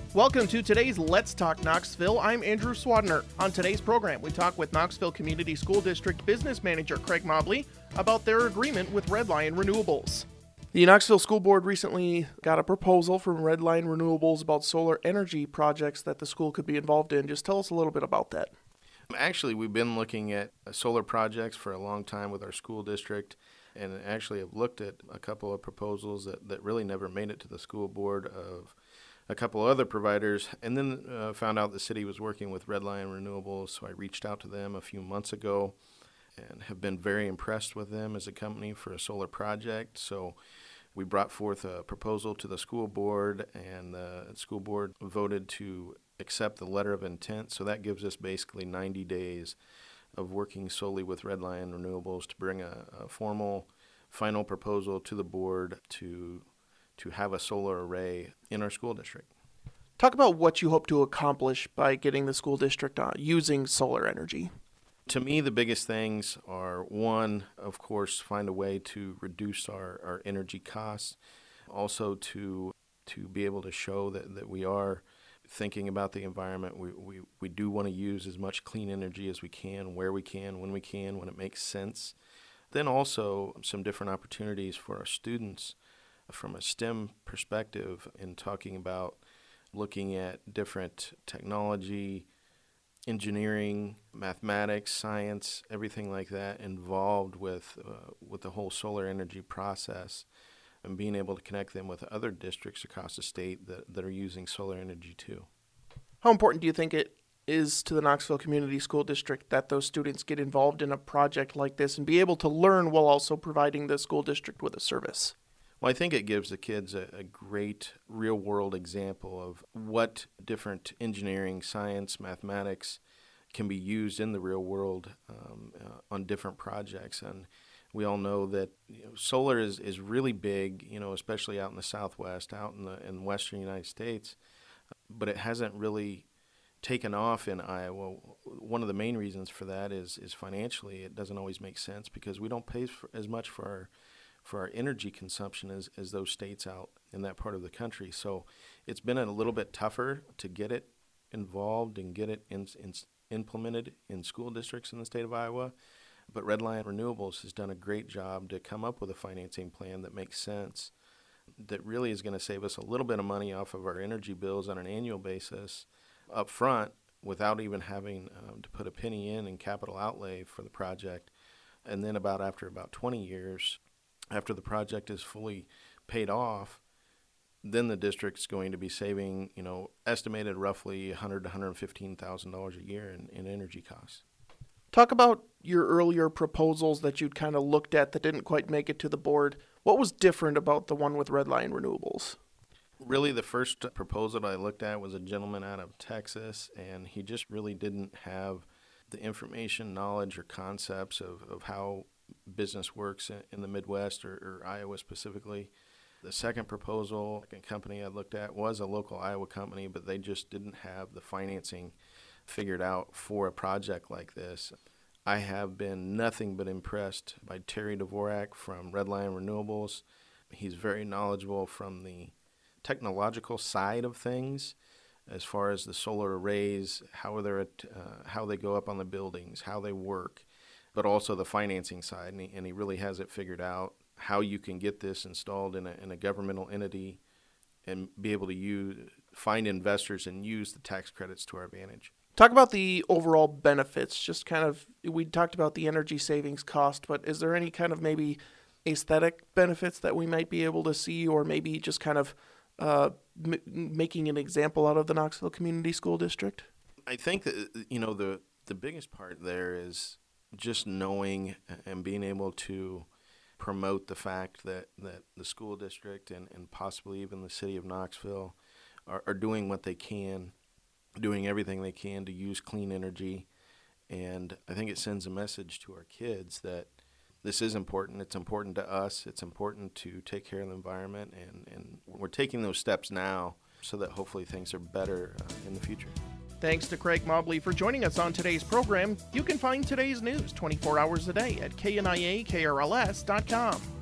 Welcome to today's Let's Talk Knoxville. I'm Andrew Swadner. On today's program, we talk with Knoxville Community School District Business Manager Craig Mobley about their agreement with Red Lion Renewables. The Knoxville School Board recently got a proposal from Red Lion Renewables about solar energy projects that the school could be involved in. Just tell us a little bit about that. Actually, we've been looking at solar projects for a long time with our school district, and actually have looked at a couple of proposals that really never made it to the school board of a couple of other providers, and then found out the city was working with Red Lion Renewables, so I reached out to them a few months ago and have been very impressed with them as a company for a solar project. So we brought forth a proposal to the school board, and the school board voted to accept the letter of intent. So that gives us basically 90 days of working solely with Red Lion Renewables to bring a formal final proposal to the board to have a solar array in our school district. Talk about what you hope to accomplish by getting the school district using solar energy. To me, the biggest things are, one, of course, find a way to reduce our energy costs. Also to be able to show that we are thinking about the environment. We do want to use as much clean energy as we can, where we can, when it makes sense. Then also some different opportunities for our students from a STEM perspective in talking about looking at different technology, engineering, mathematics, science, everything like that involved with the whole solar energy process, and being able to connect them with other districts across the state that are using solar energy too. How important do you think it is to the Knoxville Community School District that those students get involved in a project like this and be able to learn while also providing the school district with a service? Well, I think it gives the kids a great real-world example of what different engineering, science, mathematics can be used in the real world on different projects. And we all know that solar is really big, especially out in the Southwest, out in western United States, but it hasn't really taken off in Iowa. One of the main reasons for that is financially. It doesn't always make sense because we don't pay as much for our energy consumption as those states out in that part of the country. So it's been a little bit tougher to get it involved and get it implemented in school districts in the state of Iowa. But Red Lion Renewables has done a great job to come up with a financing plan that makes sense, that really is going to save us a little bit of money off of our energy bills on an annual basis up front without even having to put a penny in capital outlay for the project. And then after about 20 years, after the project is fully paid off, then the district's going to be saving, estimated roughly $100,000 to $115,000 a year in energy costs. Talk about your earlier proposals that you'd kind of looked at that didn't quite make it to the board. What was different about the one with Red Lion Renewables? Really, the first proposal I looked at was a gentleman out of Texas, and he just really didn't have the information, knowledge, or concepts of how business works in the Midwest or Iowa specifically. The second proposal, a company I looked at, was a local Iowa company, but they just didn't have the financing figured out for a project like this. I have been nothing but impressed by Terry Dvorak from Red Lion Renewables. He's very knowledgeable from the technological side of things, as far as the solar arrays, how they go up on the buildings, how they work, but also the financing side, and he really has it figured out how you can get this installed in a governmental entity and be able to find investors and use the tax credits to our advantage. Talk about the overall benefits. Just kind of, we talked about the energy savings cost, but is there any kind of maybe aesthetic benefits that we might be able to see, or maybe just kind of making an example out of the Knoxville Community School District? I think that the biggest part there is just knowing and being able to promote the fact that the school district and possibly even the city of Knoxville are doing what they can, doing everything they can to use clean energy. And I think it sends a message to our kids that this is important. It's important to us. It's important to take care of the environment. And we're taking those steps now so that hopefully things are better in the future. Thanks to Craig Mobley for joining us on today's program. You can find today's news 24 hours a day at kniakrls.com.